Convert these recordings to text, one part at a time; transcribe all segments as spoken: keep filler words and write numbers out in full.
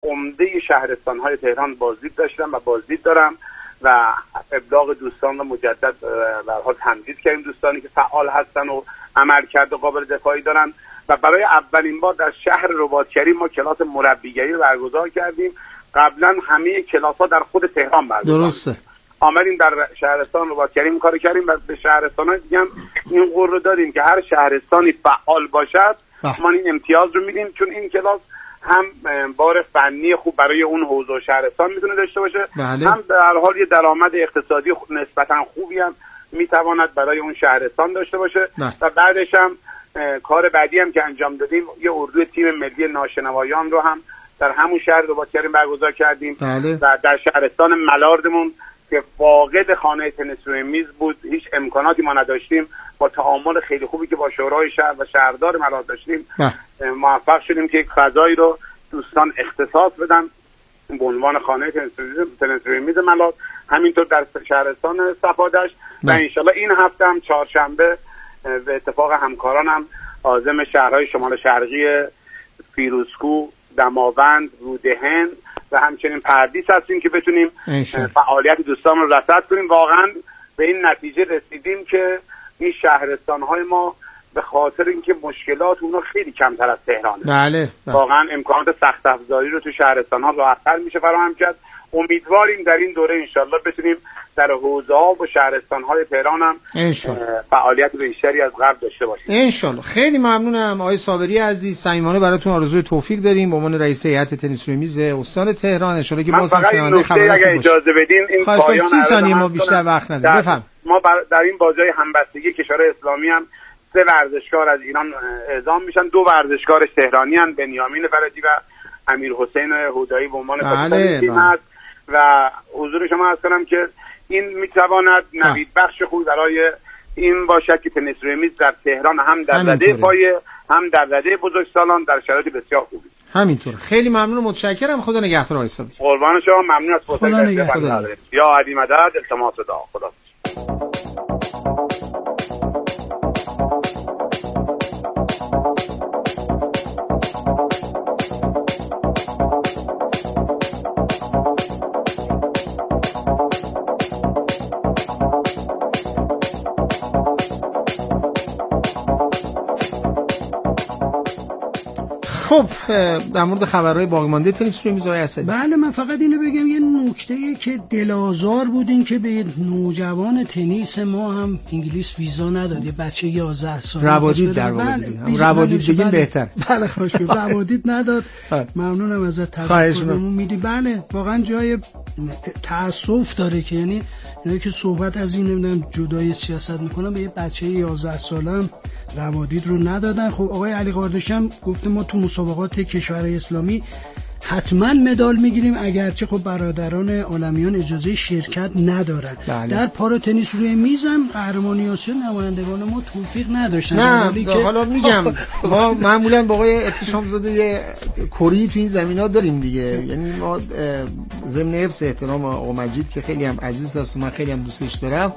عمده شهرستان‌های تهران بازدید داشتم و بازدید دارم و ابلاغ دوستان رو مجدد به هر حال تمدید کردیم، دوستانی که فعال هستن و عملکرد قابل دفاعی دارن. و برای اولین بار در شهر رباط‌کریم ما کلاس مربیگری رو برگزار کردیم. قبلا همه کلاس‌ها در خود تهران برگزار درسته. آمدیم در شهرستان رباط‌کریم کار کردیم و به شهرستان‌ها دیگه هم این قول رو دادیم که هر شهرستانی فعال باشد ما این امتیاز رو میدیم، چون این کلاس هم بار فنی خوب برای اون حوزه و شهرستان میتونه داشته باشه، بله. هم به هر حال یه درآمد اقتصادی نسبتا خوبی هم میتواند برای اون شهرستان داشته باشه. نه. و بعدش هم کار بعدی هم که انجام دادیم یه اردوی تیم ملی ناشنوایان رو هم در همون شهر رباط‌کریم برگزار کردیم. بله. و در شهرستان ملاردمون که فاقد خانه تنیس روی میز بود، هیچ امکاناتی ما نداشتیم، با تعامل خیلی خوبی که با شورای شهر و شهردار ملارد داشتیم موفق شدیم که یک فضایی رو دوستان اختصاص بدن به عنوان خانه تنیس روی میز ملارد، همینطور در شهرستان صفادش. و انشالله این هفته هم چهارشنبه به اتفاق همکارانم عازم شهرهای شمال شرقی فیروزکوه، دماوند، رودهن و همچنین پردیس هستیم که بتونیم فعالیت دوستان رو رصد کنیم. واقعا به این نتیجه رسیدیم که این شهرستان‌های ما به خاطر اینکه مشکلات اونها خیلی کمتر از تهرانه، بله, بله. واقعا امکانات سخت افزاری رو تو شهرستان‌ها راحت‌تر میشه فراهم کرد. امیدواریم در این دوره انشالله بتونیم در حوزه‌ها و شهرستان‌های تهران هم فعالیت بیشتری از قبل داشته باشیم انشالله. خیلی ممنونم آقای صابری عزیز، صمیمانه براتون آرزوی توفیق داریم به عنوان رئیس هیئت تنیس روی میز استان تهران. ان که باز هم شنونده خبرات اگر اجازه بدین این پایان سی ثانیه ما بیشتر وقت نداریم. بفهم. ما در این بازی‌های همبستگی کشورهای اسلامی هم سه ورزشکار از ایران اعزام میشن، دو ورزشکارش تهرانی ان، بنیامین فرجی و امیر حسین هدایی به عنوان کاپیتان تیم هست. و حضور شما عرض کنم که این میتواند نوید بخش خوبی برای این باشد که تنیس روی میز در تهران هم در رده پایه هم در رده بزرگسالان در شرایط بسیار خوبی. همینطور. خیلی ممنون و متشکرم. خدا نگهدار آقای صابری. قربان شما، ممنون از فرصتی که دادید. یا علی مدد، التماس دعا. خدا. خب در مورد خبرهای باقی مانده تنیس روی میز آقای اسدی. بله من فقط اینو بگم یه نکته که دلازار بود این که به نوجوان تنیس ما هم انگلیس ویزا نداد، یه بچه یازده ساله روادید در واقع بله. روادید بگیم بهتر. بله خوش روادید نداد. ممنونم ازت، تشکرمون میدی. بله واقعا جای تأسف داره که یعنی اینا که صحبت از این نمیدونم جدای سیاست میکنن به یه بچه یازده ساله هم روادید رو ندادن. خب آقای علی قاردشی هم گفته ما تو مسابقات کشورهای اسلامی حتما مدال میگیریم، اگرچه خب برادران عالمیان اجازه شرکت ندارن. بله. در پارا تنیس روی میزم قهرمانی آسیا نمایندگان ما توفیق نداشتن. نه که... حالا میگم ما معمولا با آقای احتشام زاده یه کری تو این زمینا داریم دیگه، یعنی ما ضمن حفظ احترام آقا مجید که خیلی هم عزیز است و من خیلی هم دوستش دارم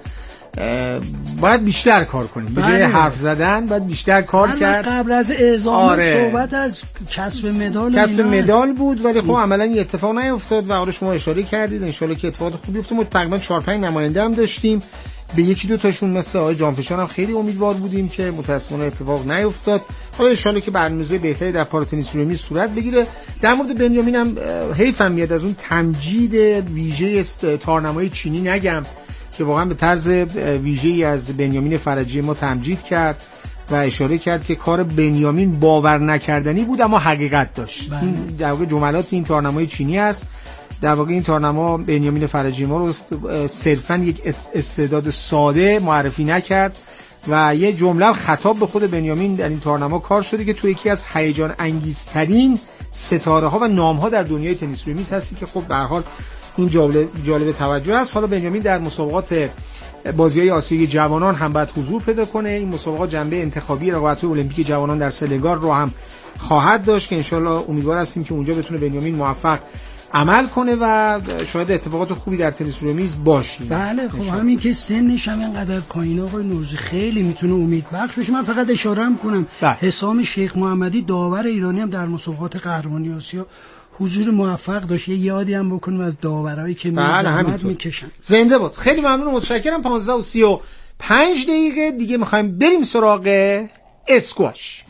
باید بیشتر کار کنیم. به جای حرف زدن باید بیشتر کار کرد. قبل از اعزام آره. صحبت از کسب مدال کسب مدال بود ولی خب عملا این اتفاق نیفتاد و حالا شما اشاره کردید ان شاءالله که اتفاقات خوبی افتاد. ما تقریبا چهار پنج نماینده هم داشتیم، به یکی دو تاشون مثل آقای جانفشان هم خیلی امیدوار بودیم که متأسفانه اتفاق نیفتاد. حالا ان شاءالله که برنامه بهتری در پارا تنیس روی میز صورت بگیره. در مورد بنیامین هم حیفم میاد از اون تمجید ویژه تارنمای چینی نگم که واقعا به طرز ویژه‌ای از بنیامین فرجی ما تمجید کرد و اشاره کرد که کار بنیامین باور نکردنی بود اما حقیقت داشت. این در واقع جملات این تارنمای چینی است. در واقع این تارنما بنیامین فرجی ما رو صرفاً یک استعداد ساده معرفی نکرد و یه جمله خطاب به خود بنیامین در این تارنما کار شده که تو یکی از هیجان انگیزترین ستاره ها و نام ها در دنیای تنیس روی میز هستی که خب به هر حال این جالب جالب توجه است. حالا بنیامین در مسابقات بازی‌های آسیایی جوانان هم باید حضور پیدا کنه. این مسابقات جنبه انتخابی رقابت‌های المپیک جوانان در سنگال رو هم خواهد داشت که انشالله امیدوار هستیم که اونجا بتونه بنیامین موفق عمل کنه و شاید اتفاقات خوبی در تنیس روی میز باشه. بله خب همین که سنش هم اینقدر پایینه آقای نوروزی خیلی میتونه امید بخش بشه. من فقط اشاره هم کنم حسام شیخ محمدی داور ایرانی هم در مسابقات قهرمانی آسیا حضور موفق داشت. یه یادی هم بکنیم از داورایی که زحمت میکشن. زنده بود. خیلی ممنون، متشکرم. پانزده و سی و پنج دقیقه دیگه میخوایم بریم سراغ اسکواش.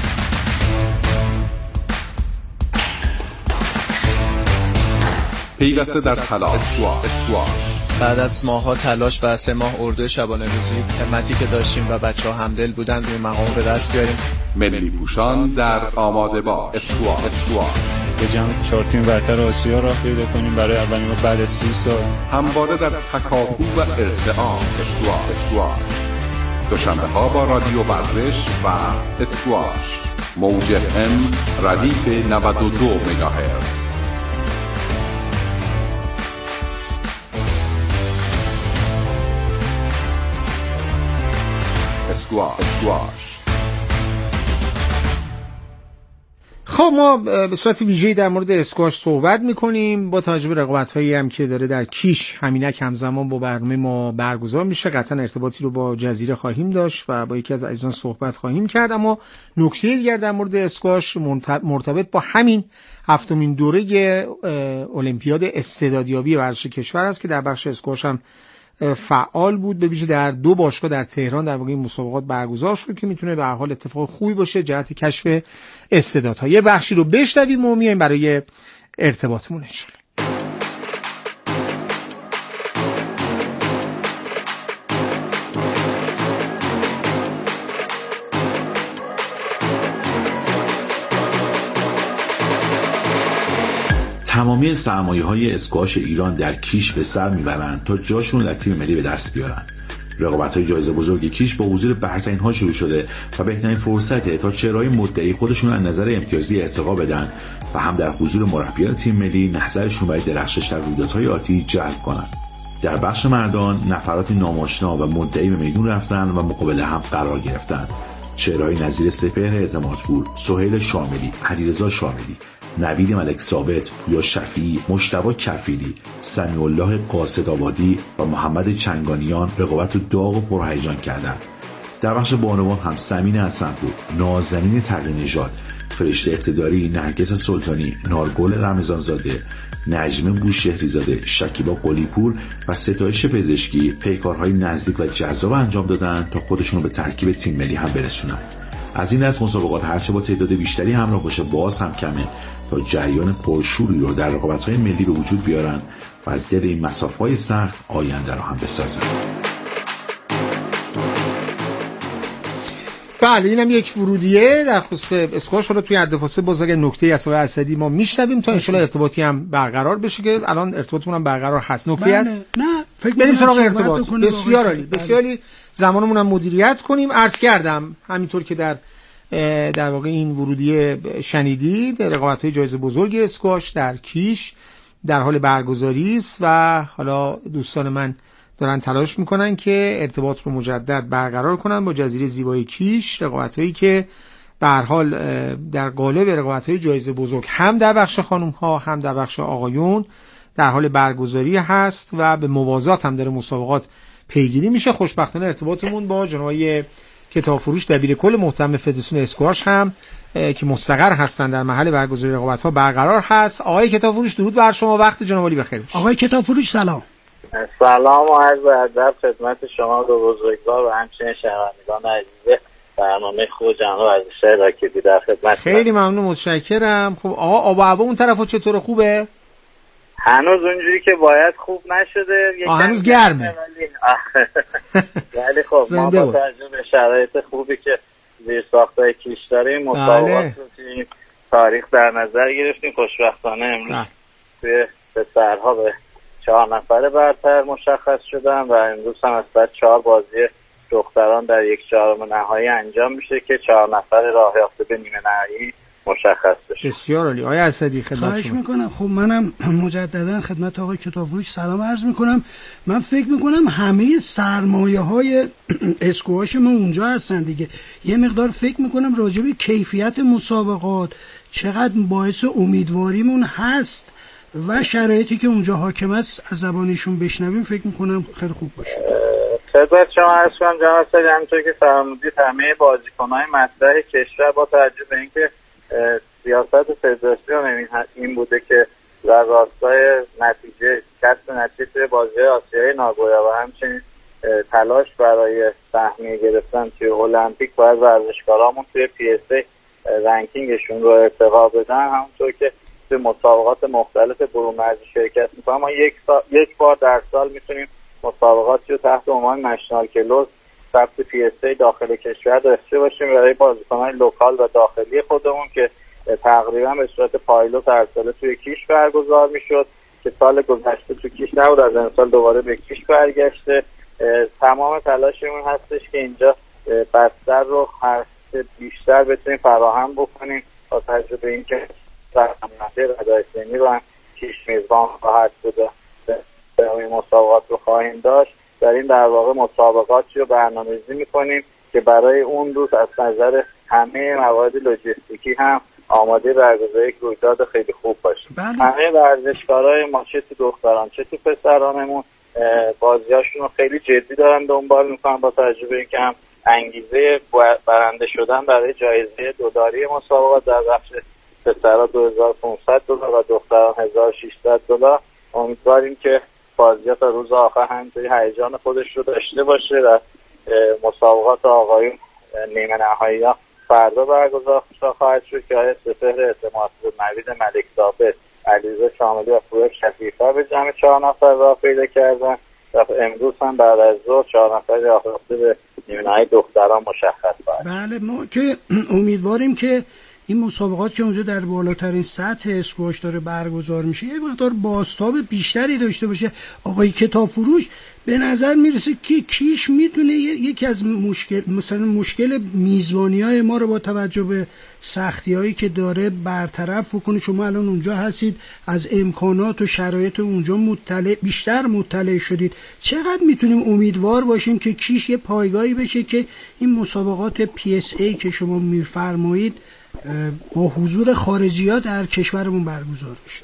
پیوسته در تلاش اسکواش. بعد از ماه‌ها تلاش و سه ماه اردو شبانه روزی، همتی که داشتیم و بچه‌ها همدل بودن روی مقام به دست بیاریم. ملی پوشان در آماده با اسکواش. اسکواش به جمع چهار تیم برتر آسیا را پیدا کنیم برای اولین بار بعد از سی سال. همواره در تکاپو و ارتعاش. اسکواش. اسکواش دوشنبه ها با رادیو ورزش و اسکواش موج ام ردیف نود و دو مگاهرتز. اسکواش. اسکواش خب ما به صورت ویژه‌ای در مورد اسکواش صحبت می‌کنیم با توجه به رقابت‌هایی هم که داره در کیش همینک همزمان با برنامه ما برگزار میشه. قطعا ارتباطی رو با جزیره خواهیم داشت و با یکی از عزیزان صحبت خواهیم کرد. اما نکته دیگر در مورد اسکواش مرتبط با همین هفتمین دوره المپیاد استعدادیابی ورزش کشور است که در بخش اسکواش هم فعال بود. به ویژه در دو باشگاه در تهران در واقع این مسابقات برگزار شد که میتونه به هر حال اتفاق خوبی باشه جهت کشف استعدادها. یه بخشی رو بشنویم و میایم برای ارتباطمون ان شاءالله. تمامی سرمایه‌های اسکواش ایران در کیش به سر میبرند تا جاشون در تیم ملی به دست بیارن. رقابت‌های جایزه بزرگ کیش با حضور برترین‌ها شروع شده و بهترین فرصته تا چهره‌های مدعی خودشون از نظر امتیازی ارتقا بدن و هم در حضور مربیان تیم ملی نظرشون برای درخشش در رویدادهای آتی جلب کنند. در بخش مردان نفرات ناماشنا و مدعی به میدون رفتن و مقابل هم قرار گرفتن. چهره‌های نظیر سپهر اعتمادپور، سهیل شاملی، علیرضا شاملی، نوید ملک ثابت، پویا شفیعی، مجتبی کفیلی، سمیع الله قاصدآبادی و محمد چنگانیان رقابت رو داغ و پرهیجان کردند. در بخش بانوان هم سمین حسنپور، نازنین تقی‌نژاد، فرشته اقتداری، نرگس سلطانی، نارگل رمضانزاده، نجم بوشهریزاده، شکیبا قلیپور و ستایش پزشکی پیکارهای نزدیک و جذاب انجام دادن تا خودشون رو به ترکیب تیم ملی هم برسونن. از این از مسابقات هرچه با تعداد بیشتری همراه باشه باز هم کمه تا جریان پرشوری رو در رقابت‌های ملی به وجود بیارن و از دل این مسافه‌های سخت آینده رو هم بسازن. بله اینم یک ورودیه در خصوص اسکواش رو توی حدفاصله باز اگه نکته از آقای اسدی ما میشنویم تا ان شاءالله ارتباطی هم برقرار بشه که الان ارتباطمون هم برقرار هست. نکته است؟ نه فکر بریم سراغ ارتباط. بسیار عالی. بسیاری زمانمون هم مدیریت کنیم. عرض کردم همینطور که در در واقع این ورودیه شنیدید رقابت‌های جایزه بزرگ اسکواش در کیش در حال برگزاری است و حالا دوستان من دارن تلاش میکنن که ارتباط رو مجدد برقرار کنن با جزیره زیبای کیش. رقابت‌هایی که به هر حال در قالب رقابت‌های جایزه بزرگ هم در بخش خانم‌ها هم در بخش آقایون در حال برگزاری هست و به موازات هم داره مسابقات پیگیری میشه. خوشبختانه ارتباطمون با جناب کتاب فروش دبیر کل محترم فدراسیون اسکواش هم که مستقر هستن در محل برگزاری رقابت‌ها برقرار هست. آقای کتاب فروش درود بر شما، وقت جناب عالی بخیر باشه. آقای کتاب فروش سلام. سلام و عرض ادب خدمت شما دو بزرگوار و همچنین شنوندگان عزیز برنامه خوب جناب ورزشی را که در خدمت. خیلی ممنون، متشکرم. خب آقا آب و هوا اون طرفو چطور، خوبه؟ هنوز اونجوری که باید خوب نشده، هنوز گرمه ولی خب ما با توجه به شرایط خوبی که زیر ساختای کیش داریم مسابقات رو توی تاریخ در نظر گرفتیم. خوشبختانه امروز توی پسرها به چهار نفر برتر مشخص شدن و امروز هم از بعد چهار بازی دختران در یک چهارم نهایی انجام میشه که چهار نفر راه یافته به نیمه نهایی مشخص بشه. بسیار عالی. آقای اسدی خدمت شما. خواهش میکنم. خب منم مجددا خدمت آقای کتابفروش سلام عرض میکنم. من فکر میکنم همه سرمایه های اسکواش ما اونجا هستن دیگه. یه مقدار فکر میکنم راجع به کیفیت مسابقات چقدر باعث امیدواریمون هست و شرایطی که اونجا حاکم است از زبانشون بشنویم فکر میکنم خیلی خوب باشه. خدمت شما عرض کنم جناب سری همونطور که فرمودید همه بازیکن‌های مطرح کشور با توجه به اینکه سیاست فدراسیون این بوده که در راستای نتیجه کسب نتیجه توی بازی آسیایی ناگویا و همچنین تلاش برای سهمیه گرفتن توی المپیک باید ورزشکارامون توی پی اس ای رنکینگشون رو ارتقا بدن، همونطور که توی مسابقات مختلف برون مرزی شرکت میکنن. ما یک, سا... یک بار در سال میتونیم مسابقاتی رو تحت عنوان نشنال کلوز ثبت پی اس ای داخل کشور داشته باشیم برای بازیکنان لوکال و داخلی خودمون که تقریبا به صورت پایلوت هر ساله توی کیش برگزار میشد که سال گذشته توی کیش نبود، از امسال دوباره به کیش برگشته. تمام تلاشمون هستش که اینجا بستر رو هر بیشتر بتونیم فراهم بکنیم با تجربه این که برنامه ردایسینی رو هم کیش میزبان خواهد بود این مسابقات رو خواهیم داشت. در این در واقع مسابقاتی رو برنامه‌ریزی میکنیم که برای اون روز از نظر همه موارد لوجستیکی هم آماده برگزاری یک رویداد خیلی خوب باشیم. همه ورزشکارای ما چه تو دختران چه تو پسرانمون بازیاشون رو خیلی جدی دارن دنبال میکنن با تجربه این که هم انگیزه برنده شدن برای جایزه دلاری مسابقات در بخش پسرها دو هزار و پانصد دلار و دختران هزار و ششصد دلار. امیدواریم که بازی‌ها تا روز آخر همینطوری هیجان خودش رو داشته باشه و مسابقات آقایون نیمه نهایی‌ها فردا برگزار خواهد شد که آقای سپهر اعتماد نوید ملک ثابت، علیرضا شاملی و فروغ شفیفی به جمع چهار نفر راه پیدا کردن و امروز هم بعد از ظهر چهار نفر یافته به نیمه نهایی دختران مشخص خواهد. بله، ما که امیدواریم که این مسابقات که اونجا در بالاترین سطح اسکواش داره برگزار میشه یه مقدار بازتاب بیشتری داشته باشه. آقای کتاب فروش به نظر میرسه که کیش میتونه یکی از مشکل مثلا مشکل میزبانی‌های ما رو با توجه به سختی‌هایی که داره برطرف بکنه. شما الان اونجا هستید، از امکانات و شرایط اونجا مطلع بیشتر مطلع شدید. چقدر میتونیم امیدوار باشیم که کیش یه پایگاهی بشه که این مسابقات پی اس ای که شما میفرمایید با حضور خارجی‌ها در کشورمون برگزار بشه؟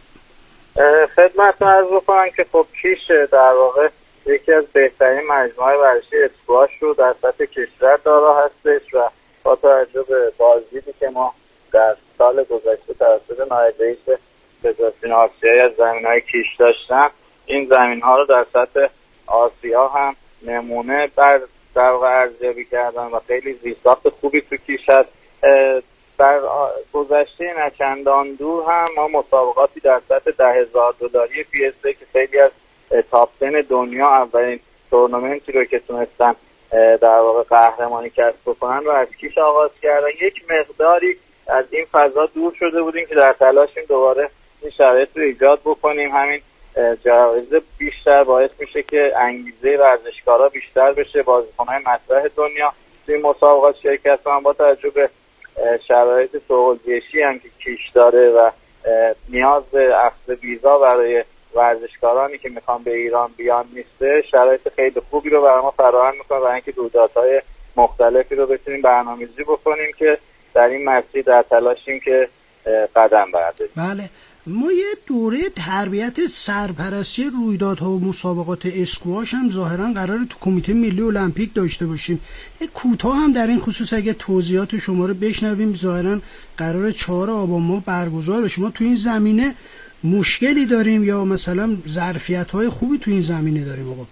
خدمتتون عرض بکنم که خب کیش در واقع یکی از بهترین مجموعه ورزشی اسکواش رو در سطح کشور دارا هستش و با توجه به بازدیدی که ما در سال گذشته توسط نایب رئیس فدراسیون آسیایی از زمین‌های کیش داشتن، این زمین‌ها رو در سطح آسیا هم نمونه بر در واقع ارزیابی کردن و خیلی زیرساخت خوبی تو کیش هست. در گذشته نچندان دور هم ما مسابقاتی در سطح ده هزار دلاری پی اس ای که خیلی از تاپ ده دنیا اولین تورنمنتی رو که تونستن در واقع قهرمانی کسب بکنن رو از کیش آغاز کردن. یک مقداری از این فضا دور شده بودیم که در تلاشیم دوباره این شرایط رو ایجاد بکنیم. همین جایزه بیشتر باعث میشه که انگیزه ورزشکارا بیشتر بشه، بازیکن‌های مطرح دنیا توی مسابقات شرکت کنن. با توجه به شرایط سوالگشی هم که کیش داره و نیاز به اخذ ویزا برای ورزشکارانی که میخوان به ایران بیان نیسته، شرایط خیلی خوبی رو برای ما فراهم میکنه برای اینکه رویدادهای مختلفی رو بتونیم برنامه‌ریزی بکنیم که در این مسیر در تلاشیم که قدم برداریم. بله، ما یه دوره تربیت سرپرستی رویدادها و مسابقات اسکواش هم ظاهرا قراره تو کمیته ملی المپیک داشته باشیم. یه کوتاه هم در این خصوص اگه توضیحات شما رو بشنویم. ظاهرا قراره چهار آبان ماه برگزار بشه. ما تو این زمینه مشکلی داریم یا مثلا ظرفیت‌های خوبی تو این زمینه داریم؟ آقا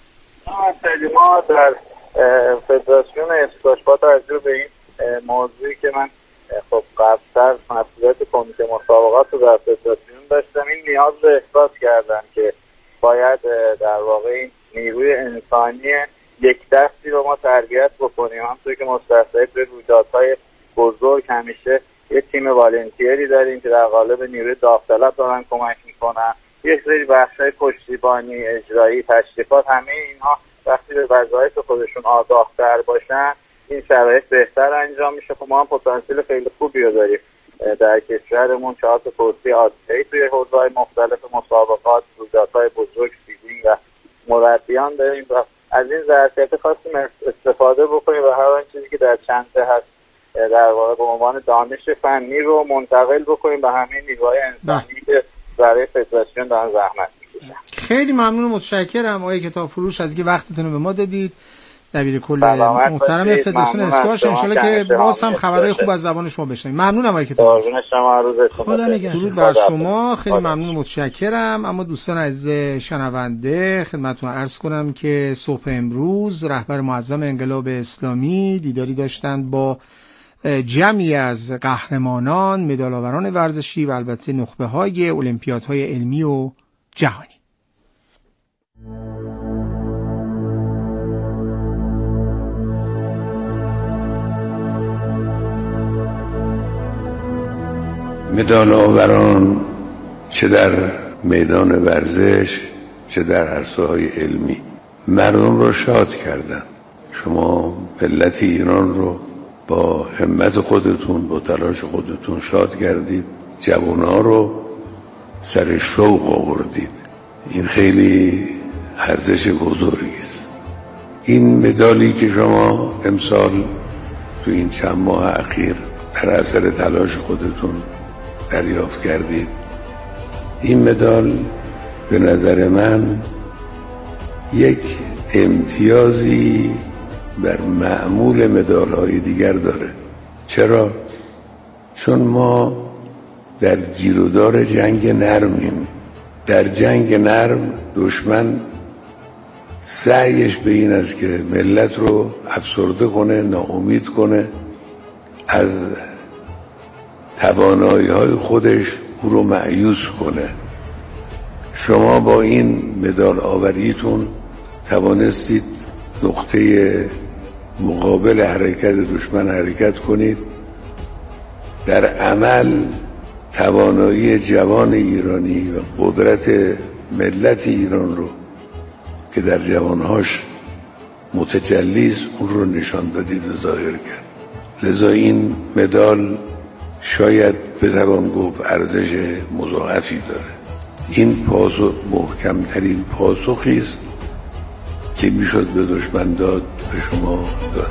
ما در فدراسیون اسکواش با توجه به این موضوعی که من خب قبلتر مسئولیت کمیته مسابقات رو در فدراسیون داشتم، این نیاز رو احساس کردن که باید در واقع این نیروی انسانی یک دستی رو ما تربیت بکنیم. همونطور که مستعد به رویدادهای بزرگ همیشه یه تیم والنتیری داریم که در قالب نیروی داوطلب دارن کمک میکنن، یک سری بخشای پشتیبانی، اجرایی، تشریفات، همه اینها وقتی به وظایف خودشون آگاه‌تر باشن این شرایط بهتر انجام میشه. خب ما هم پتانسیل خیلی خوبی رو داریم در کشورمون، چهار تا کرسی آسیایی توی حوزه‌های مختلف مسابقات، رویدادهای بزرگ، سیدینگ و مربیان داریم و از این ظرفیت خواستیم استفاده بکنیم و هر آن چیزی که در چنته هست در واقع به عنوان دانش فنی رو منتقل بکنیم به همه نیروهای انسانی که برای فدراسیون دارن زحمت میکشن. خیلی ممنون و متشکرم آقای کتاب فروش از اینکه وقتتون رو به ما دادید دبیر کل محترم فدراسیون اسکواش. ان شاءالله که باز هم خبرهای خوب از زبان شما بشنویم. ممنونم آقای کتاب. خدا نگهدار. درود بر شما، خیلی ممنون، متشکرم. اما دوستان عزیز شنونده خدمتتون عرض کنم که صبح امروز رهبر معظم انقلاب اسلامی دیداری داشتند با جمعی از قهرمانان، مدال‌آوران ورزشی و البته نخبه‌های المپیادهای علمی و جهانی. مدال‌آوران چه در میدان ورزش چه در عرصه‌های علمی مردم رو شاد کردند. شما ملت ایران رو با همت خودتون، با تلاش خودتون شاد کردید، جوان‌ها رو سر شوق آوردید. این خیلی ارزش بزرگی است. این مدالی که شما امسال تو این چند ماه اخیر در اثر تلاش خودتون دریافت کردید، این مدال به نظر من یک امتیازی بر معمول مدال‌های دیگر داره. چرا؟ چون ما در گیرودار جنگ نرمیم. در جنگ نرم دشمن سعیش به این است که ملت رو افسرده کنه، ناامید کنه، از توانایی‌های خودش او رو مایوس کنه. شما با این مدال آوریتون توانستید نقطه مقابل حرکت دشمن حرکت کنید، در عمل توانایی جوان ایرانی و قدرت ملت ایران رو که در جوانهاش متجلی است اون رو نشان دادید و ظاهر کرد. لذا این مدال شاید بتوان گفت ارزش مضاعفی داره. این پاسخ محکمترین پاسخی است که میشد به دشمن داد، به شما داد.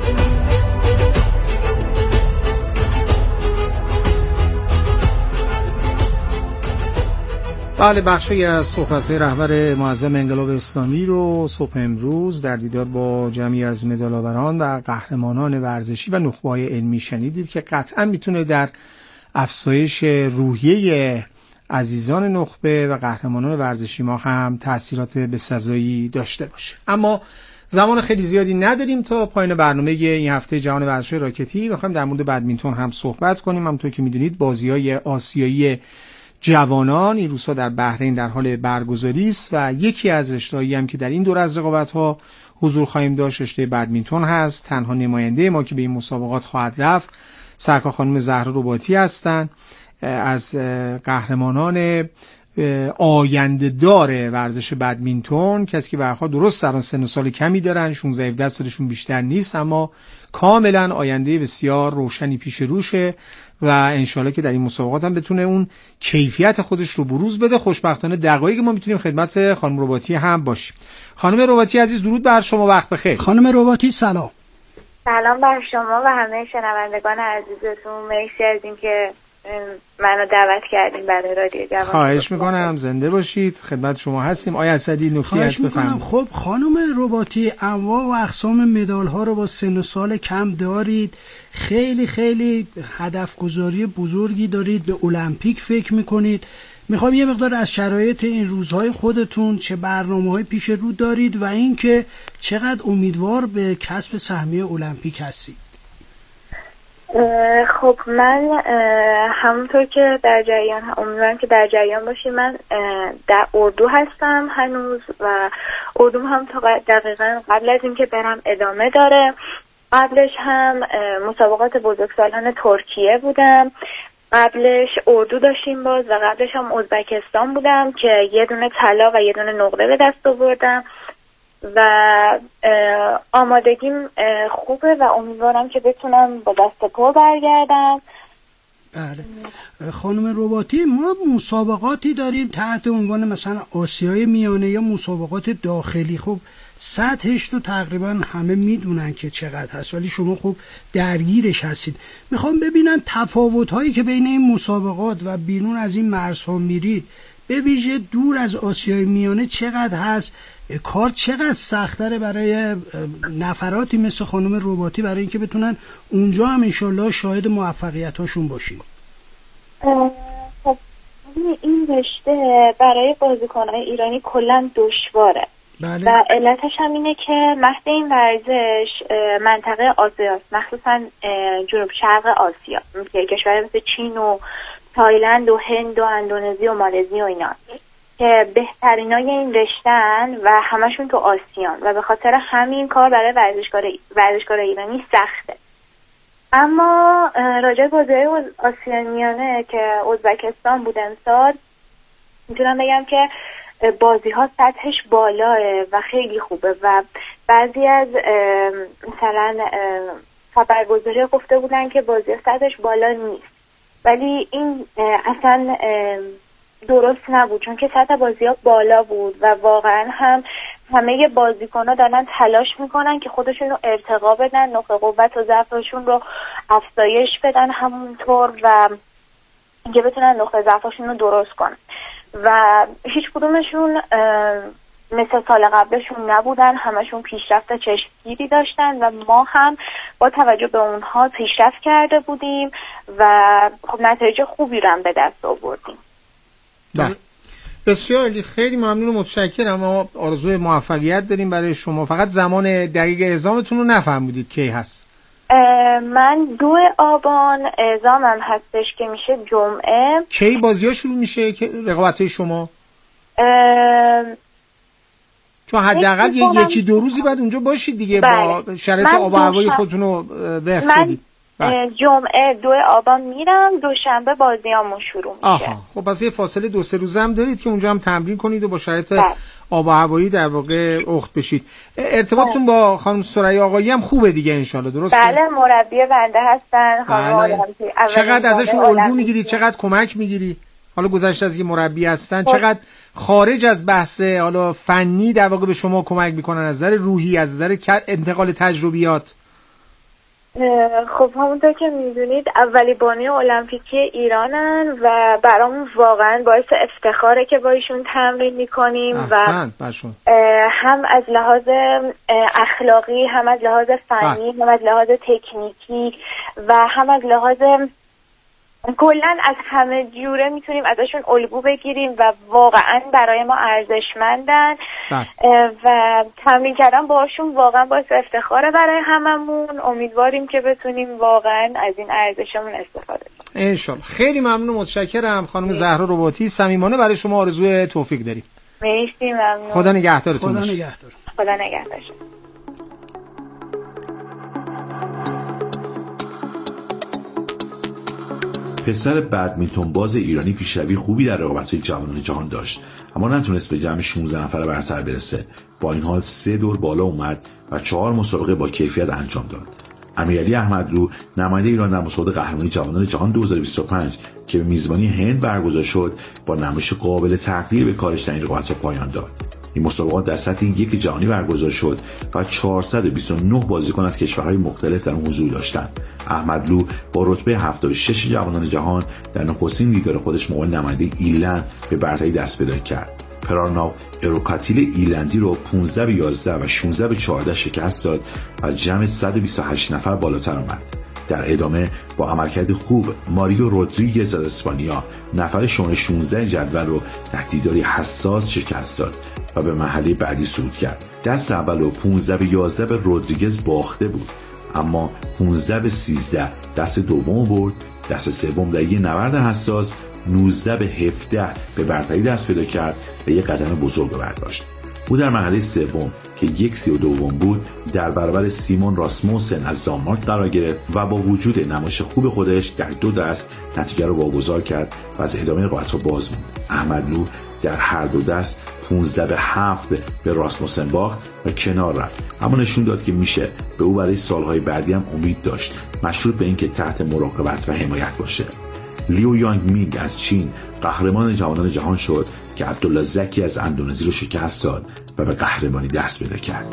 بله، بخشی از صحبت‌های رهبر معظم انقلاب اسلامی رو صبح امروز در دیدار با جمعی از مدال‌آوران و قهرمانان ورزشی و نخبه‌های علمی شنیدید که قطعا میتونه در افزایش روحیه عزیزان نخبه و قهرمانان ورزشی ما هم تأثیرات بسزایی داشته باشه. اما زمان خیلی زیادی نداریم تا پایان برنامه این هفته جهان ورزش راکتی. بخوایم در مورد بدمینتون هم صحبت کنیم. همونطور که میدونید بازی‌های آسیایی جوانان این روزها در بحرین در حال برگزاری است و یکی از رشته‌هایی هم که در این دور از رقابت‌ها حضور خواهیم داشت رشته بدمینتون هست. تنها نماینده ما که به این مسابقات خواهد رفت سرکار خانم زهرا رباطی هستند، از قهرمانان آینده دار ورزش بدمینتون، کسی که به هر حال درست در سن و سال کمی دارن، شانزده هفده سالشون بیشتر نیست، اما کاملا آینده بسیار روشنی پیش روشه و انشالله که در این مسابقات هم بتونه اون کیفیت خودش رو بروز بده. خوشبختانه دقایقی ما میتونیم خدمت خانم رباطی هم باشیم. خانم رباطی عزیز درود بر شما، وقت بخیر. خانم رباطی سلام. سلام بر شما و همه شنوندگان عزیزتون. مرسی از اینکه منو دعوت کردین برای رادیو جوان. خواهش میکنم، زنده باشید، خدمت شما هستیم. آیا اسدی نکته هست بفرمایید. خب خانم رباطی، انواع و اقسام مدال ها رو با سن و سال کم دارید، خیلی خیلی هدف گذاری بزرگی دارید، به المپیک فکر میکنید. میخوام یه مقدار از شرایط این روزهای خودتون، چه برنامه‌های پیش رو دارید و اینکه چقدر امیدوار به کسب سهمیه المپیک هستید. خب من همونطور که در جریان امیدوارم که در جریان باشید، من در اردو هستم هنوز و اردوم هم تا دقیقا قبل از اینکه برم ادامه داره. قبلش هم مسابقات بزرگسالان ترکیه بودم، قبلش اردو داشتیم باز و قبلش هم ازبکستان بودم که یه دونه طلا و یه دونه نقره به دست آوردم و آمادگیم خوبه و امیدوارم که بتونم با دست پر برگردم. بله خانم رباطی، ما مسابقاتی داریم تحت عنوان مثلا آسیای میانه یا مسابقات داخلی. خب سطحش رو تقریبا همه میدونن که چقدر هست، ولی شما خب درگیرش هستید. میخوام ببینم تفاوت هایی که بین این مسابقات و بیرون از این مرزها میرید به ویژه دور از آسیای میانه چقدر هست، کار چقدر سخت‌تره برای نفراتی مثل خانم رباطی برای اینکه بتونن اونجا هم انشالله شاهد موفقیتاشون باشیم. خب این رشته برای بازیکن‌های ایرانی کلاً دشواره. بله. و علتش هم اینه که مهد این ورزش منطقه آسیاست، مخصوصا جنوب شرق آسیا که کشور مثل چین و تایلند و هند و اندونزی و مالزی و اینا که بهترینای این رشتن و همشون تو آسیان و به خاطر همین کار برای ورزشکار ورزشکار ایرانی سخته. اما راجع به بازی‌های آسیای میانه که ازبکستان بود امسال میتونم بگم که بازی ها سطحش بالاه و خیلی خوبه و بعضی از مثلا خبرگزاری گفته بودن که بازی ها سطحش بالا نیست، ولی این اصلا درست نبود چون که سطح بازی ها بالا بود و واقعا هم همه بازیکن ها دارن تلاش میکنن که خودشون رو ارتقا بدن، نقطه قوت و ضعفشون رو افزایش بدن همونطور و اینکه بتونن نقطه ضعفشون رو درست کنن و هیچ کدومشون مثل سال قبلشون نبودن، همشون پیشرفت چشمگیری داشتن و ما هم با توجه به اونها پیشرفت کرده بودیم و خب نتایج خوبی رو هم به دست آوردیم. بله بسیار عالی، خیلی ممنون و متشکرم. ما آرزوی موفقیت داریم برای شما. فقط زمان دقیق اعزامتون رو نفهمیدید کی هست؟ من دو آبان اعزامم هستش که میشه جمعه. کی بازی ها شروع میشه که رقابت‌های شما؟ چون حداقل یکی دو روزی بعد اونجا باشید دیگه. بله. با شرایط آب و هوای خودتون رو وفق بدید. من جمعه دو آبان میرم، دوشنبه بازیامون شروع میشه. آها خب پس یه فاصله دو سه روزه هم دارید که اونجا هم تمرین کنید و با شرایط بله. آب و هوایی در واقع اخت بشید. ارتباطتون بله. با خانم ثریا آقایی هم خوبه دیگه انشالله، درسته؟ بله مربی بنده هستن خانم بله. چقدر ازشون الگو میگیری، چقدر کمک میگیری؟ حالا گذشته از اینکه مربی هستن خب. چقدر خارج از بحث حالا فنی در واقع به شما کمک میکنن از نظر روحی، از نظر انتقال تجربیات؟ خب همونطور که میدونید اولی بانی المپیکی ایرانن و برامون واقعا باعث افتخاره که با ایشون تمرین میکنیم و هم از لحاظ اخلاقی، هم از لحاظ فنی، هم از لحاظ تکنیکی و هم از لحاظ کلا از همه جوره میتونیم ازشون الگو بگیریم و واقعا برای ما ارزشمندن و تمرین کردن باشون واقعا باعث افتخاره برای هممون. امیدواریم که بتونیم واقعا از این ارزشمون استفاده کنیم انشالله. خیلی ممنون، متشکرم خانم زهرا رباطی. صمیمانه برای شما آرزوی توفیق داریم. مرسی، ممنون. خدا نگهدارتون. خدا نگهدار. خدا نگهدار. پسر بدمینتون باز ایرانی پیشروی خوبی در رقابت‌های جوانان جهان داشت، اما نتونست به جمع شانزده نفر برتر برسه. با این حال سه دور بالا اومد و چهار مسابقه با کیفیت انجام داد. امیرعلی احمدلو نماینده ایران در مسابقه قهرمانی جوانان جهان دو هزار و بیست و پنج که به میزبانی هند برگزار شد با نمایش قابل تقدیر به کارش در این رقابت‌ها پایان داد. این مسابقات در سطح یک جهانی برگزار شد و چهارصد و بیست و نه بازیکن از کشورهای مختلف در اون حضور داشتند. احمدلو با رتبه هفتاد و شش جوانان جهان در نخستین دیدار خودش مقابل نماینده ایرلند به برتری دست پیدا کرد. پرارناو اروکاتیل ایرلندی رو پانزده به یازده و شانزده به چهارده شکست داد و جمع صد و بیست و هشت نفر بالاتر آمد. در ادامه با عملکرد خوب ماریو رودریگز از اسپانیا نفر شماره شانزده جدول رو در دیداری حساس شکست داد و به مرحله بعدی صعود کرد. دست اول و پانزده به یازده به رودریگز باخته بود، اما پانزده به سیزده دست دوم برد. دست سوم در یک نبرد حساس نوزده به هفده به برتری دست پیدا کرد و یک قدم بزرگ برداشت. او در مرحله سوم که یک سی و دوم بود در برابر سیمون راسموسن از دانمارک قرار گرفت و با وجود نمایش خوب خودش در دو دست نتیجه رو واگذار کرد و از ادامه رقابت‌ها باز موند. احمدلو در هر دو دست پانزده به هفت به راسموسن باخت و کنار رفت، اما نشون داد که میشه به او برای سالهای بعدی هم امید داشت، مشروط به اینکه تحت مراقبت و حمایت باشه. لیو یانگ مینگ از چین قهرمان جوانان جهان شد که عبدالله زکی از اندونزی رو شکست داد و به قهرمانی دست پیدا کرد.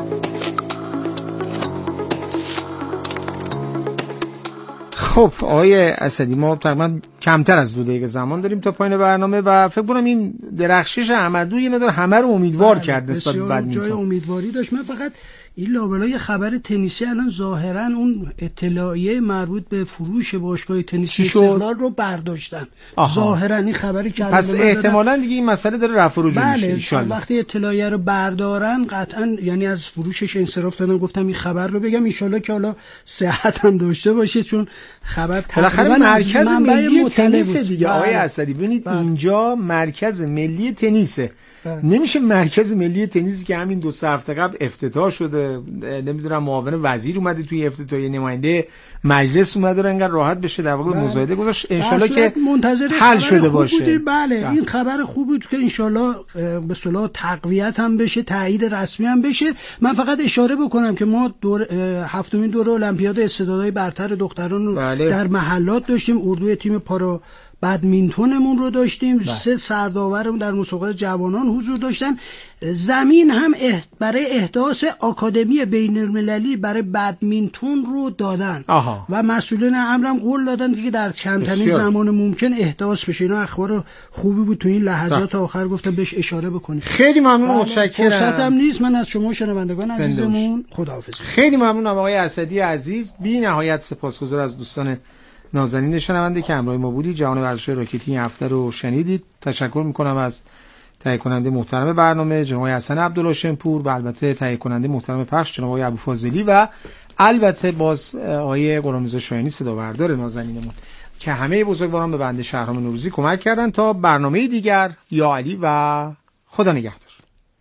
خب آقای اسدی، ما تقریبا کمتر از دو دقیقه زمان داریم تا پایان برنامه و فکر کنم این درخشش احمدو یه مقدار همه رو امیدوار کرد نسبت به بدمینتون. جای امیدواری داشت. من فقط این لابلای خبر تنیسی الان ظاهرا اون اطلاعیه مربوط به فروش باشگاه تنیسی استقلال رو برداشتن. ظاهرا این خبری که پس احتمالاً دیگه این مسئله داره رفع و رجوع میشه ان شاء الله. وقتی اطلاعیه رو بردارن قطعا یعنی از فروشش انصراف دادن. گفتم این خبر رو بگم ان شاء الله که حالا صحت هم داشته باشه، چون خبر بالاخره مرکز ملی تنیس دیگه آقای اسدی. ببینید اینجا مرکز ملی تنیسه، نمیشه مرکز ملی تنیسی که همین دو سه هفته قبل افتتاح شده، نمیدونم معاون وزیر اومده توی افتتاحیه، نماینده مجلس اومده رو انقدر راحت بشه در واقع مزایده گذاشت. ان شاء الله که حل شده باشه. بله این خبر خوب بود که ان شاء الله به صلاح تقویت هم بشه، تایید رسمی هم بشه. من فقط اشاره بکنم که ما دور هفتمین دوره المپیاد استعدادهای برتر دختران رو بله. در محلات داشتیم. اردوی تیم پارا بدمینتونمون رو داشتیم. بله. سه سرداورمون در مسابقات جوانان حضور داشتن. زمین هم احت... برای احداث آکادمی بین المللی برای بدمینتون رو دادن. آها. و مسئولین امرم قول دادن که در کمترین زمان ممکن احداث بشه. اینا اخبار خوبی بود تو این لحظات آخر گفتم بهش اشاره بکنید. خیلی ممنون، متشکرم. فرصتم نیست. من از شما شنوندگان عزیزمون خداحافظ. خیلی ممنونم آقای اسدی عزیز. بی نهایت سپاسگزار از دوستان نازنین شنونده که همراه ما بودید. جهان ورزش راکتی این هفته رو شنیدید. تشکر میکنم از تهیه کننده محترم برنامه جناب حسن عبدالهاشمپور و البته تهیه کننده محترم پخش جناب آقای ابوفاضلی و البته باز آقای غلامرضا شاهینی صدا بردار نازنینمون که همه بزرگواران به بنده شهرام نوروزی کمک کردن. تا برنامه دیگر، یا علی و خدا نگهدار.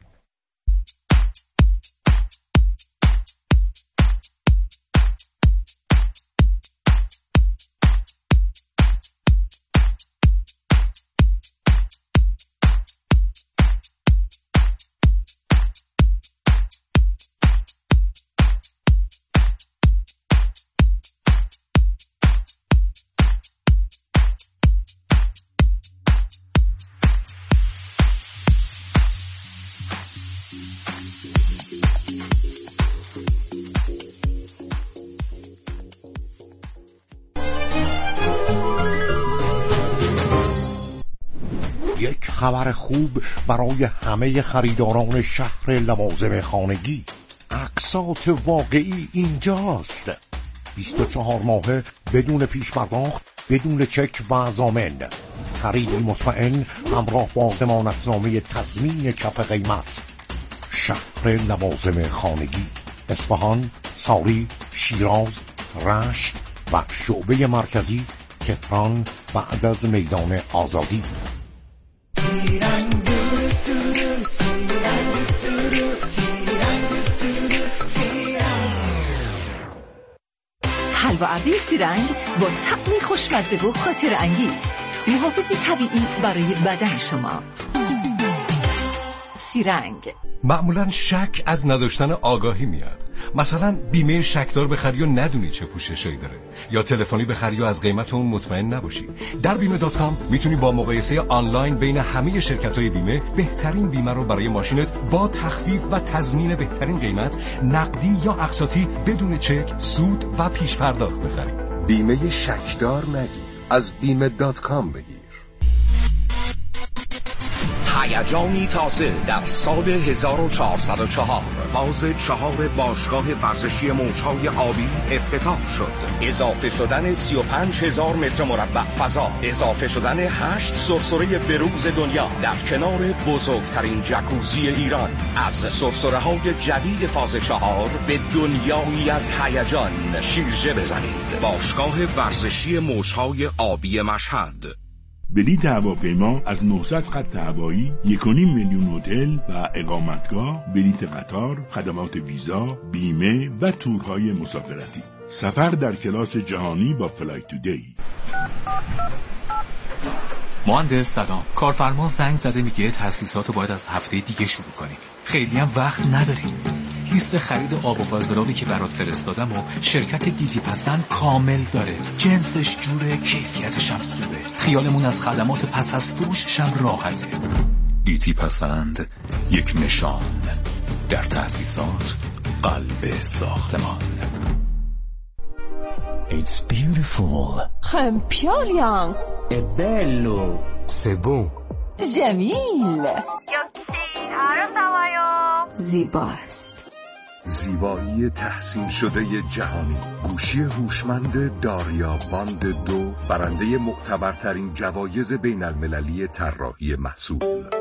خبر خوب برای همه خریداران شهر لوازم خانگی. اقساط واقعی اینجاست. بیست و چهار ماهه بدون پیش پرداخت، بدون چک و ضامن. خریدی مطمئن همراه با ضمانتنامه تضمین کف قیمت. شهر لوازم خانگی، اصفهان، ساری، شیراز، رشت و شعبه مرکزی تهران بعد از میدان آزادی. حلوه‌ابی سیرنگ با طعمی خوشمزه و خاطر انگیز، محافظی طبیعی برای بدن شما. سیرنگ. معمولا شک از نداشتن آگاهی میاد. مثلا بیمه شکدار بخری و ندونی چه پوششایی داره، یا تلفنی بخری و از قیمت اون مطمئن نباشی. در بیمه دات کام میتونی با مقایسه آنلاین بین همه شرکت‌های بیمه بهترین بیمه رو برای ماشینت با تخفیف و تضمین بهترین قیمت، نقدی یا اقساطی، بدون چک، سود و پیش پرداخت بخری. بیمه شکدار نگیر، از بیمه دات کام بگیر. هیجانی تازه در سال هزار و چهارصد و چهار فاز چهار باشگاه ورزشی موجهای آبی افتتاح شد. اضافه شدن سی و پنج هزار متر مربع فضا، اضافه شدن هشت سرسره بروز دنیا در کنار بزرگترین جکوزی ایران. از سرسره های جدید فاز چهار به دنیایی از هیجان شیرجه بزنید. باشگاه ورزشی موجهای آبی مشهد. بلیط هواپیما از نهصد خط هوایی، یک و نیم میلیون هتل و اقامتگاه، بلیط قطار، خدمات ویزا، بیمه و تورهای مسافرتی. سفر در کلاس جهانی با فلایت تودی. مهندس سلام. کارفرما زنگ زده میگه تاسیساتو باید از هفته دیگه شروع کنیم. خیلی هم وقت نداریم. لیست خرید آب و فاضلابی که برات فرستادم و شرکت گیتی پسند کامل داره. جنسش جوره، کیفیتش هم خوبه. خیالمون از خدمات پس از فروشش هم راحته. گیتی پسند، یک نشان در تاسیسات قلب ساختمان. It's beautiful. 很漂亮 è bello. C'est bon. جمیل. زیباست. زیبایی تحسین شده جهانی. گوشی هوشمند داریا باند دو برنده معتبرترین جوایز بین المللی طراحی محصول.